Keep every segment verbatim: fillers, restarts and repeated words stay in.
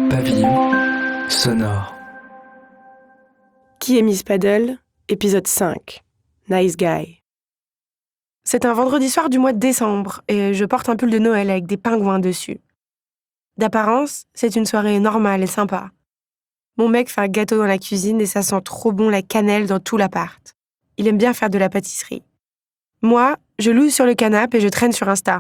Pavillon sonore. Qui est Miss Paddle ? Épisode cinq. Nice Guy. C'est un vendredi soir du mois de décembre et je porte un pull de Noël avec des pingouins dessus. D'apparence, c'est une soirée normale et sympa. Mon mec fait un gâteau dans la cuisine et ça sent trop bon la cannelle dans tout l'appart. Il aime bien faire de la pâtisserie. Moi, je loue sur le canapé et je traîne sur Insta.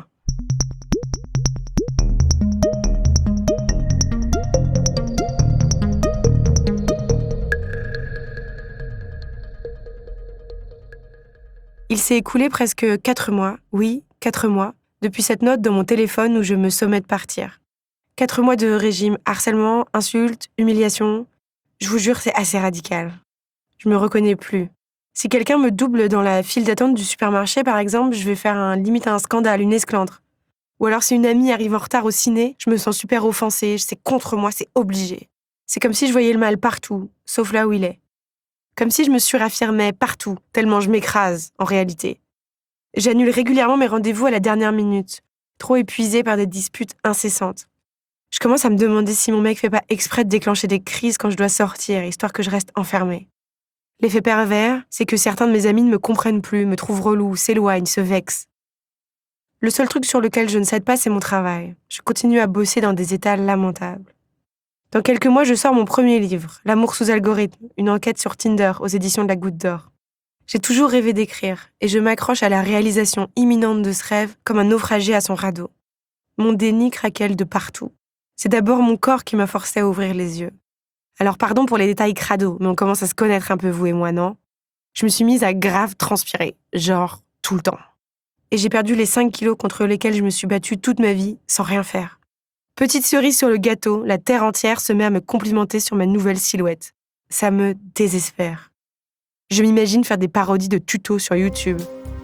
Il s'est écoulé presque quatre mois, oui, quatre mois, depuis cette note dans mon téléphone où je me sommais de partir. Quatre mois de régime harcèlement, insultes, humiliation. Je vous jure, c'est assez radical. Je me reconnais plus. Si quelqu'un me double dans la file d'attente du supermarché, par exemple, je vais faire un, limite un scandale, une esclandre. Ou alors si une amie arrive en retard au ciné, je me sens super offensée, c'est contre moi, c'est obligé. C'est comme si je voyais le mal partout, sauf là où il est. Comme si je me suraffirmais partout, tellement je m'écrase, en réalité. J'annule régulièrement mes rendez-vous à la dernière minute, trop épuisée par des disputes incessantes. Je commence à me demander si mon mec fait pas exprès de déclencher des crises quand je dois sortir, histoire que je reste enfermée. L'effet pervers, c'est que certains de mes amis ne me comprennent plus, me trouvent relou, s'éloignent, se vexent. Le seul truc sur lequel je ne cède pas, c'est mon travail. Je continue à bosser dans des états lamentables. Dans quelques mois, je sors mon premier livre, L'amour sous algorithme, une enquête sur Tinder aux éditions de la Goutte d'Or. J'ai toujours rêvé d'écrire, et je m'accroche à la réalisation imminente de ce rêve comme un naufragé à son radeau. Mon déni craquelle de partout. C'est d'abord mon corps qui m'a forcé à ouvrir les yeux. Alors pardon pour les détails crado, mais on commence à se connaître un peu vous et moi, non ? Je me suis mise à grave transpirer, genre tout le temps. Et j'ai perdu les cinq kilos contre lesquels je me suis battue toute ma vie sans rien faire. Petite cerise sur le gâteau, la terre entière se met à me complimenter sur ma nouvelle silhouette. Ça me désespère. Je m'imagine faire des parodies de tutos sur YouTube.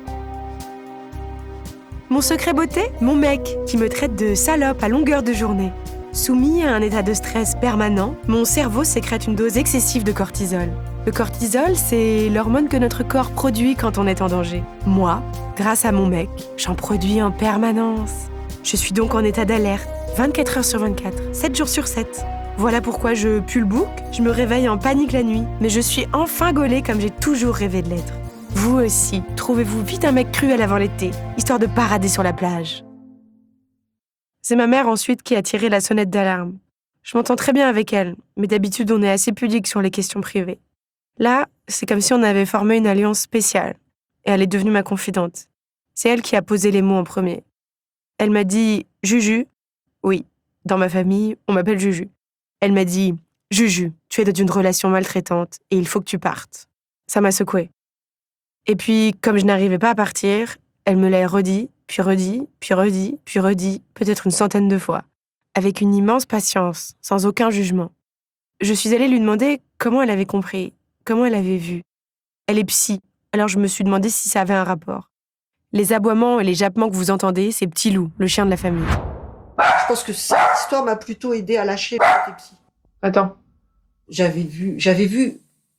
Mon secret beauté ? Mon mec, qui me traite de salope à longueur de journée. Soumis à un état de stress permanent, mon cerveau sécrète une dose excessive de cortisol. Le cortisol, c'est l'hormone que notre corps produit quand on est en danger. Moi, grâce à mon mec, j'en produis en permanence. Je suis donc en état d'alerte, vingt-quatre heures sur vingt-quatre, sept jours sur sept. Voilà pourquoi je pue le bouc, je me réveille en panique la nuit, mais je suis enfin gaulée comme j'ai toujours rêvé de l'être. Vous aussi, trouvez-vous vite un mec cruel avant l'été, histoire de parader sur la plage. C'est ma mère ensuite qui a tiré la sonnette d'alarme. Je m'entends très bien avec elle, mais d'habitude on est assez pudique sur les questions privées. Là, c'est comme si on avait formé une alliance spéciale, et elle est devenue ma confidente. C'est elle qui a posé les mots en premier. Elle m'a dit « Juju ». Oui, dans ma famille, on m'appelle Juju. Elle m'a dit « Juju, tu es dans une relation maltraitante et il faut que tu partes ». Ça m'a secouée. Et puis, comme je n'arrivais pas à partir, elle me l'a redit, puis redit, puis redit, puis redit, peut-être une centaine de fois, avec une immense patience, sans aucun jugement. Je suis allée lui demander comment elle avait compris, comment elle avait vu. Elle est psy, alors je me suis demandé si ça avait un rapport. Les aboiements et les jappements que vous entendez, c'est Petit Loup, le chien de la famille. Je pense que cette histoire m'a plutôt aidé à lâcher quand j'étais psy. Attends. J'avais vu, j'avais vu,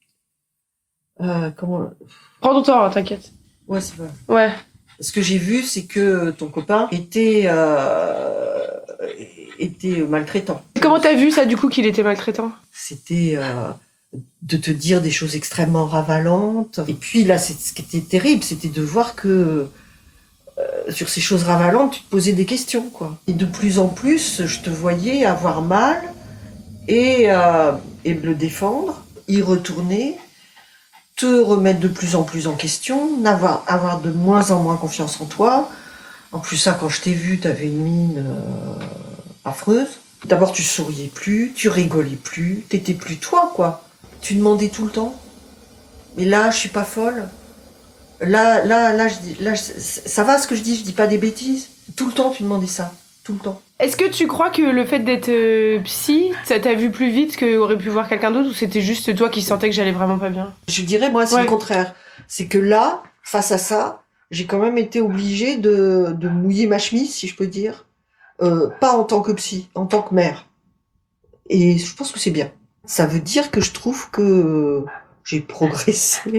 euh, comment... Prends ton temps, t'inquiète. Ouais, c'est vrai. Ouais. Ce que j'ai vu, c'est que ton copain était, euh, était maltraitant. Comment t'as vu ça, du coup, qu'il était maltraitant ? C'était euh, de te dire des choses extrêmement ravalantes. Et puis là, c'est, ce qui était terrible, c'était de voir que euh, sur ces choses ravalantes, tu te posais des questions, quoi. Et de plus en plus, je te voyais avoir mal et, euh, et le défendre, y retourner, te remettre de plus en plus en question, avoir, avoir de moins en moins confiance en toi. En plus, ça, quand je t'ai vu, t'avais une mine euh, affreuse. D'abord, tu souriais plus, tu rigolais plus, t'étais plus toi, quoi. Tu demandais tout le temps. Mais là, je suis pas folle. Là, là, là, je dis, là, ça va ce que je dis, je dis pas des bêtises. Tout le temps, tu demandais ça. Tout le temps. Est-ce que tu crois que le fait d'être euh, psy, ça t'a vu plus vite qu'aurait pu voir quelqu'un d'autre, ou c'était juste toi qui sentais que j'allais vraiment pas bien ? Je dirais, moi, c'est Ouais. le contraire. C'est que là, face à ça, j'ai quand même été obligée de, de mouiller ma chemise, si je peux dire. Euh, pas en tant que psy, en tant que mère. Et je pense que c'est bien. Ça veut dire que je trouve que j'ai progressé.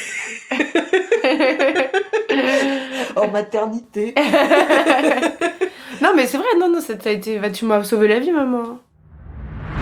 En maternité. Non, mais c'est vrai, non, non, ça t'a été... bah, tu m'as sauvé la vie, maman.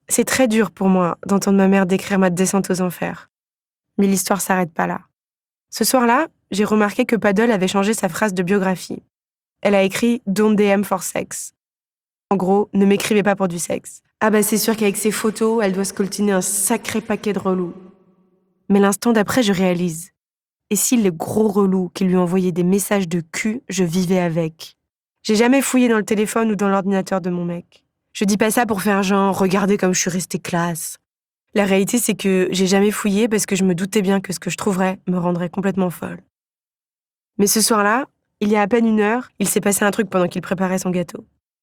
C'est très dur pour moi d'entendre ma mère décrire ma descente aux enfers. Mais l'histoire s'arrête pas là. Ce soir-là, j'ai remarqué que Paddle avait changé sa phrase de biographie. Elle a écrit « Don't D M for sex ». En gros, ne m'écrivez pas pour du sexe. Ah bah c'est sûr qu'avec ses photos, elle doit scoltiner un sacré paquet de relous. Mais l'instant d'après, je réalise. Et si le gros relou qui lui envoyait des messages de cul, je vivais avec? J'ai jamais fouillé dans le téléphone ou dans l'ordinateur de mon mec. Je dis pas ça pour faire genre, regardez comme je suis restée classe. La réalité, c'est que j'ai jamais fouillé parce que je me doutais bien que ce que je trouverais me rendrait complètement folle. Mais ce soir-là, il y a à peine une heure, il s'est passé un truc pendant qu'il préparait son gâteau.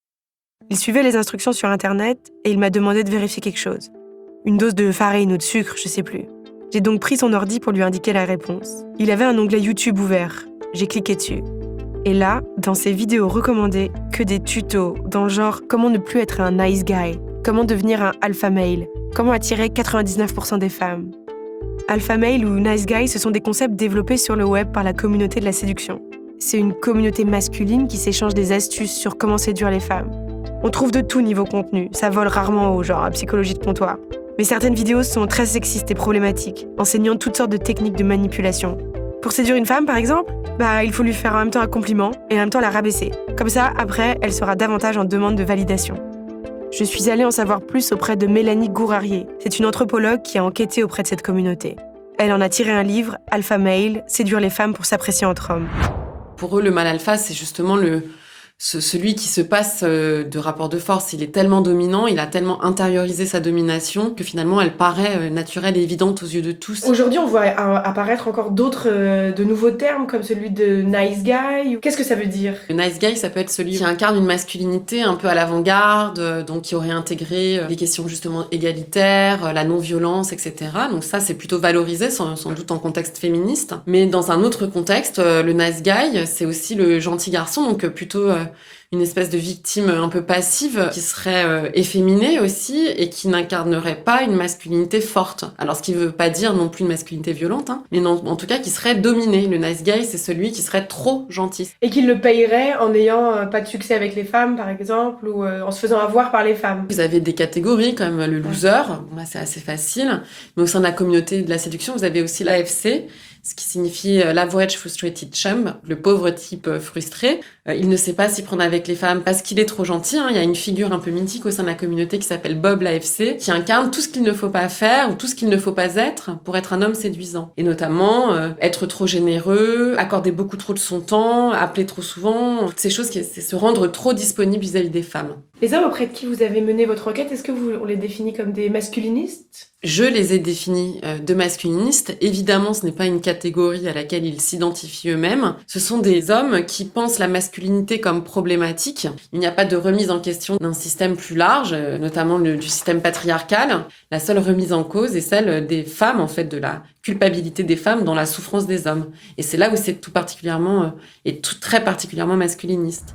Il suivait les instructions sur Internet et il m'a demandé de vérifier quelque chose. Une dose de farine ou de sucre, je sais plus. J'ai donc pris son ordi pour lui indiquer la réponse. Il avait un onglet YouTube ouvert. J'ai cliqué dessus. Et là, dans ses vidéos recommandées, que des tutos dans le genre « Comment ne plus être un nice guy »,« Comment devenir un alpha male »,« Comment attirer quatre-vingt-dix-neuf pour cent des femmes ». Alpha male ou nice guy, ce sont des concepts développés sur le web par la communauté de la séduction. C'est une communauté masculine qui s'échange des astuces sur comment séduire les femmes. On trouve de tout niveau contenu, ça vole rarement haut, genre à psychologie de comptoir. Mais certaines vidéos sont très sexistes et problématiques, enseignant toutes sortes de techniques de manipulation. Pour séduire une femme, par exemple, bah, il faut lui faire en même temps un compliment et en même temps la rabaisser. Comme ça, après, elle sera davantage en demande de validation. Je suis allée en savoir plus auprès de Mélanie Gourarier. C'est une anthropologue qui a enquêté auprès de cette communauté. Elle en a tiré un livre, Alpha Male, séduire les femmes pour s'apprécier entre hommes. Pour eux, le mâle alpha, c'est justement le... Ce, celui qui se passe de rapport de force. Il est tellement dominant, il a tellement intériorisé sa domination que finalement elle paraît naturelle et évidente aux yeux de tous. Aujourd'hui, on voit apparaître encore d'autres, euh, de nouveaux termes comme celui de nice guy. Qu'est-ce que ça veut dire? Le nice guy, ça peut être celui qui incarne une masculinité un peu à l'avant-garde, donc qui aurait intégré les questions justement égalitaires, la non-violence, et cetera. Donc ça, c'est plutôt valorisé, sans, sans doute en contexte féministe. Mais dans un autre contexte, le nice guy, c'est aussi le gentil garçon, donc plutôt euh, une espèce de victime un peu passive qui serait euh, efféminée aussi et qui n'incarnerait pas une masculinité forte. Alors ce qui veut pas dire non plus une masculinité violente, hein, mais non, en tout cas qui serait dominée. Le nice guy, c'est celui qui serait trop gentil. Et qui le payerait en n'ayant euh, pas de succès avec les femmes, par exemple, ou euh, en se faisant avoir par les femmes. Vous avez des catégories comme le loser, bon, là c'est assez facile, mais au sein de la communauté de la séduction, vous avez aussi l'A F C, ce qui signifie l'average frustrated chum, le pauvre type frustré. Il ne sait pas s'y prendre avec les femmes parce qu'il est trop gentil. Hein. Il y a une figure un peu mythique au sein de la communauté qui s'appelle Bob l'A F C, qui incarne tout ce qu'il ne faut pas faire ou tout ce qu'il ne faut pas être pour être un homme séduisant. Et notamment, euh, être trop généreux, accorder beaucoup trop de son temps, appeler trop souvent, toutes ces choses, qui, c'est se rendre trop disponible vis-à-vis des femmes. Les hommes auprès de qui vous avez mené votre enquête, est-ce que vous on les définit comme des masculinistes? Je les ai définis euh, de masculinistes. Évidemment, ce n'est pas une catégorie à laquelle ils s'identifient eux-mêmes. Ce sont des hommes qui pensent la masculinité comme problématique. Il n'y a pas de remise en question d'un système plus large, euh, notamment le, du système patriarcal. La seule remise en cause est celle des femmes, en fait, de la culpabilité des femmes dans la souffrance des hommes. Et c'est là où c'est tout particulièrement, euh, et tout très particulièrement masculiniste.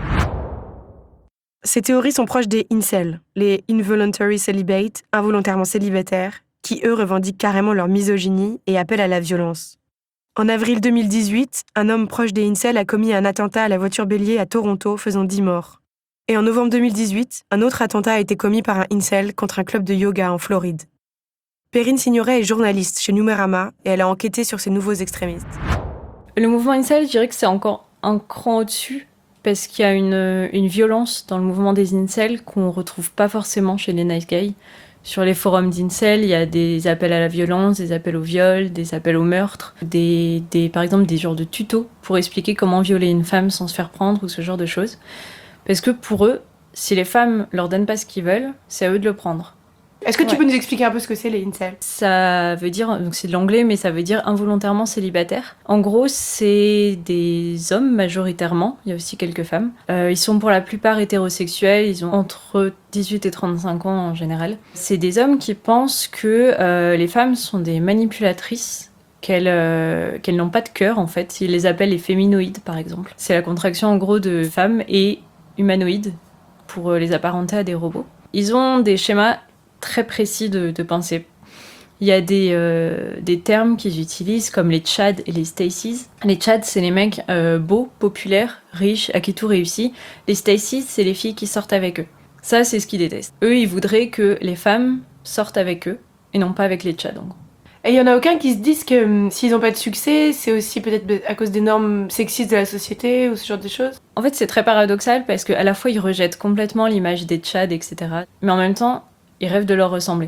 Ces théories sont proches des incels, les involuntary celibate, involontairement célibataires, qui eux revendiquent carrément leur misogynie et appellent à la violence. En avril deux mille dix-huit, un homme proche des incels a commis un attentat à la voiture bélier à Toronto, faisant dix morts. Et en novembre deux mille dix-huit, un autre attentat a été commis par un incel contre un club de yoga en Floride. Perrine Signoret est journaliste chez Numérama et elle a enquêté sur ces nouveaux extrémistes. Le mouvement incel, je dirais que c'est encore un cran au-dessus, parce qu'il y a une, une violence dans le mouvement des incels qu'on retrouve pas forcément chez les nice guys. Sur les forums d'incel, il y a des appels à la violence, des appels au viol, des appels au meurtre, des, des, par exemple des genres de tutos pour expliquer comment violer une femme sans se faire prendre ou ce genre de choses. Parce que pour eux, si les femmes leur donnent pas ce qu'ils veulent, c'est à eux de le prendre. Est-ce que tu Ouais. peux nous expliquer un peu ce que c'est les incels? Ça veut dire, donc c'est de l'anglais, mais ça veut dire involontairement célibataire. En gros, c'est des hommes majoritairement, il y a aussi quelques femmes. Euh, ils sont pour la plupart hétérosexuels, ils ont entre dix-huit et trente-cinq ans en général. C'est des hommes qui pensent que euh, les femmes sont des manipulatrices, qu'elles, euh, qu'elles n'ont pas de cœur en fait. Ils les appellent les féminoïdes par exemple. C'est la contraction en gros de femmes et humanoïdes pour euh, les apparenter à des robots. Ils ont des schémas très précis de, de pensée. Il y a des, euh, des termes qu'ils utilisent comme les Tchads et les Stacy's. Les Tchads, c'est les mecs euh, beaux, populaires, riches, à qui tout réussit. Les Stacy's, c'est les filles qui sortent avec eux. Ça, c'est ce qu'ils détestent. Eux, ils voudraient que les femmes sortent avec eux et non pas avec les tchads, en gros. Et il y en a aucun qui se disent que hum, s'ils n'ont pas de succès, c'est aussi peut-être à cause des normes sexistes de la société ou ce genre de choses. En fait, c'est très paradoxal parce qu'à la fois, ils rejettent complètement l'image des tchads, et cetera. Mais en même temps, ils rêvent de leur ressembler.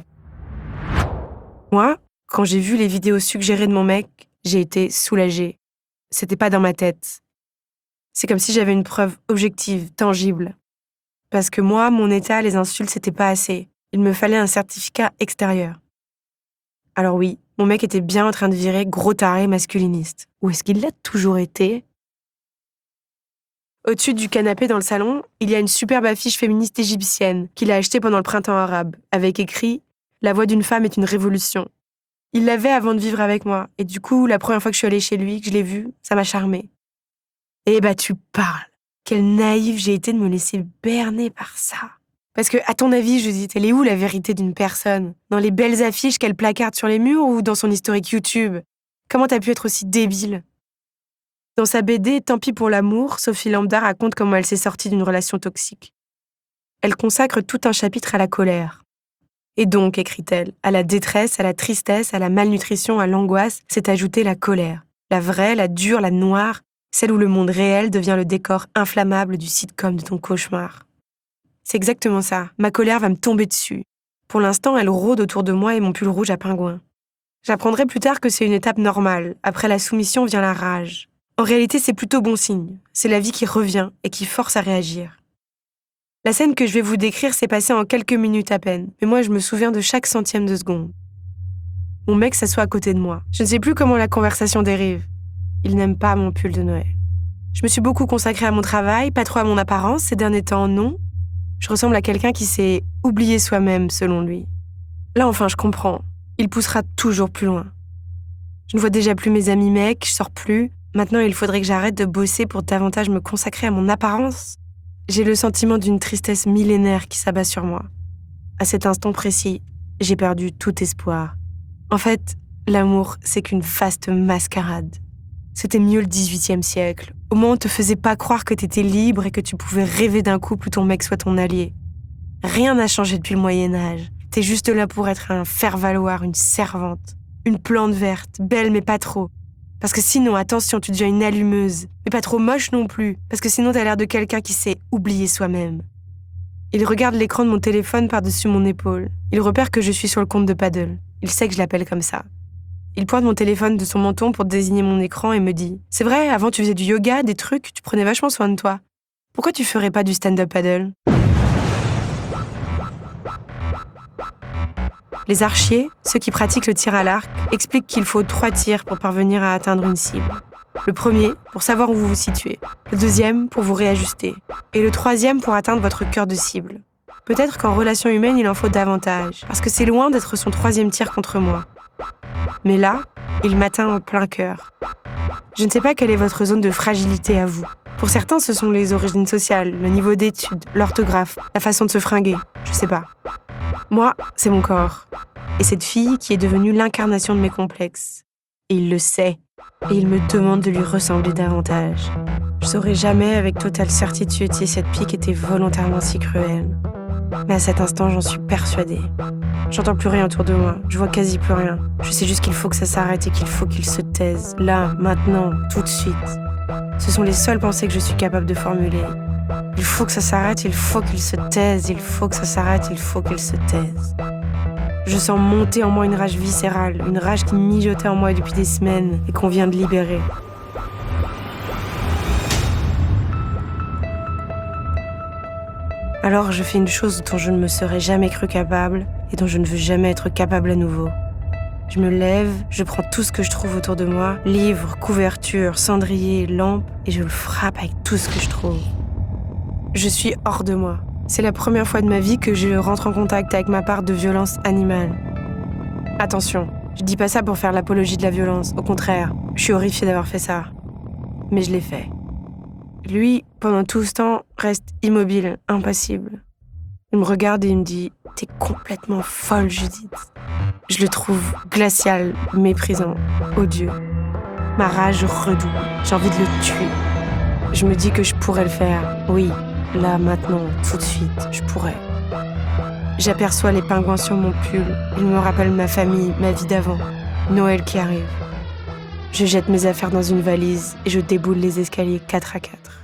Moi, quand j'ai vu les vidéos suggérées de mon mec, j'ai été soulagée. C'était pas dans ma tête. C'est comme si j'avais une preuve objective, tangible. Parce que moi, mon état, les insultes, c'était pas assez. Il me fallait un certificat extérieur. Alors oui, mon mec était bien en train de virer gros taré masculiniste. Ou est-ce qu'il l'a toujours été ? Au-dessus du canapé dans le salon, il y a une superbe affiche féministe égyptienne qu'il a achetée pendant le printemps arabe, avec écrit « La voix d'une femme est une révolution ». Il l'avait avant de vivre avec moi, et du coup, la première fois que je suis allée chez lui, que je l'ai vu, ça m'a charmée. Eh bah tu parles. Quelle naïve j'ai été de me laisser berner par ça. Parce que, à ton avis, Judith, elle est où la vérité d'une personne ? Dans les belles affiches qu'elle placarde sur les murs ou dans son historique YouTube ? Comment t'as pu être aussi débile ? Dans sa B D « Tant pis pour l'amour », Sophie Lambda raconte comment elle s'est sortie d'une relation toxique. Elle consacre tout un chapitre à la colère. Et donc, écrit-elle, à la détresse, à la tristesse, à la malnutrition, à l'angoisse, s'est ajoutée la colère. La vraie, la dure, la noire, celle où le monde réel devient le décor inflammable du sitcom de ton cauchemar. C'est exactement ça. Ma colère va me tomber dessus. Pour l'instant, elle rôde autour de moi et mon pull rouge à pingouin. J'apprendrai plus tard que c'est une étape normale. Après la soumission vient la rage. En réalité, c'est plutôt bon signe. C'est la vie qui revient et qui force à réagir. La scène que je vais vous décrire s'est passée en quelques minutes à peine, mais moi je me souviens de chaque centième de seconde. Mon mec s'assoit à côté de moi. Je ne sais plus comment la conversation dérive. Il n'aime pas mon pull de Noël. Je me suis beaucoup consacrée à mon travail, pas trop à mon apparence, ces derniers temps, non. Je ressemble à quelqu'un qui s'est oublié soi-même, selon lui. Là, enfin, je comprends. Il poussera toujours plus loin. Je ne vois déjà plus mes amis mecs, je sors plus. Maintenant, il faudrait que j'arrête de bosser pour davantage me consacrer à mon apparence. J'ai le sentiment d'une tristesse millénaire qui s'abat sur moi. À cet instant précis, j'ai perdu tout espoir. En fait, l'amour, c'est qu'une vaste mascarade. C'était mieux le dix-huitième siècle. Au moins, on te faisait pas croire que t'étais libre et que tu pouvais rêver d'un couple où ton mec soit ton allié. Rien n'a changé depuis le Moyen-Âge. T'es juste là pour être un faire-valoir, une servante. Une plante verte, belle mais pas trop. Parce que sinon, attention, tu deviens une allumeuse. Mais pas trop moche non plus, parce que sinon t'as l'air de quelqu'un qui s'est oublié soi-même. Il regarde l'écran de mon téléphone par-dessus mon épaule. Il repère que je suis sur le compte de Paddle. Il sait que je l'appelle comme ça. Il pointe mon téléphone de son menton pour désigner mon écran et me dit « C'est vrai, avant tu faisais du yoga, des trucs, tu prenais vachement soin de toi. Pourquoi tu ferais pas du stand-up paddle ?» Les archers, ceux qui pratiquent le tir à l'arc, expliquent qu'il faut trois tirs pour parvenir à atteindre une cible. Le premier, pour savoir où vous vous situez. Le deuxième, pour vous réajuster. Et le troisième, pour atteindre votre cœur de cible. Peut-être qu'en relation humaine, il en faut davantage, parce que c'est loin d'être son troisième tir contre moi. Mais là, il m'atteint en plein cœur. Je ne sais pas quelle est votre zone de fragilité à vous. Pour certains, ce sont les origines sociales, le niveau d'études, l'orthographe, la façon de se fringuer, je sais pas. Moi, c'est mon corps. Et cette fille qui est devenue l'incarnation de mes complexes. Et il le sait. Et il me demande de lui ressembler davantage. Je saurais jamais avec totale certitude si cette pique était volontairement si cruelle. Mais à cet instant, j'en suis persuadée. J'entends plus rien autour de moi, je vois quasi plus rien. Je sais juste qu'il faut que ça s'arrête et qu'il faut qu'il se taise. Là, maintenant, tout de suite. Ce sont les seules pensées que je suis capable de formuler. Il faut que ça s'arrête, il faut qu'il se taise, il faut que ça s'arrête, il faut qu'il se taise. Je sens monter en moi une rage viscérale, une rage qui mijotait en moi depuis des semaines et qu'on vient de libérer. Alors je fais une chose dont je ne me serais jamais cru capable et dont je ne veux jamais être capable à nouveau. Je me lève, je prends tout ce que je trouve autour de moi, livres, couvertures, cendriers, lampes, et je le frappe avec tout ce que je trouve. Je suis hors de moi. C'est la première fois de ma vie que je rentre en contact avec ma part de violence animale. Attention, je dis pas ça pour faire l'apologie de la violence, au contraire, je suis horrifiée d'avoir fait ça. Mais je l'ai fait. Lui, pendant tout ce temps, reste immobile, impassible. Il me regarde et il me dit « T'es complètement folle, Judith ». Je le trouve glacial, méprisant, odieux. Ma rage redouble, j'ai envie de le tuer. Je me dis que je pourrais le faire, oui, Là, maintenant, tout de suite, je pourrais. J'aperçois les pingouins sur mon pull. Ils me rappellent ma famille, ma vie d'avant. Noël qui arrive. Je jette mes affaires dans une valise et je déboule les escaliers quatre à quatre.